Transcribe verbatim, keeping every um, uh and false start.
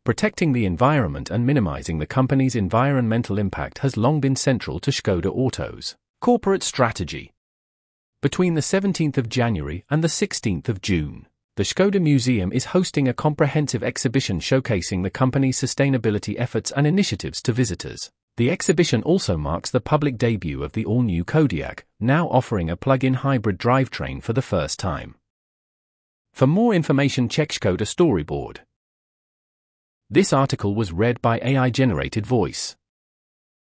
Protecting the environment and minimizing the company's environmental impact has long been central to Škoda Auto's corporate strategy. Between the seventeenth of January and the sixteenth of June, the Škoda Museum is hosting a comprehensive exhibition showcasing the company's sustainability efforts and initiatives to visitors. The exhibition also marks the public debut of the all-new Kodiaq, now offering a plug-in hybrid drivetrain for the first time. For more information, check Škoda Storyboard. This article was read by A I-generated voice.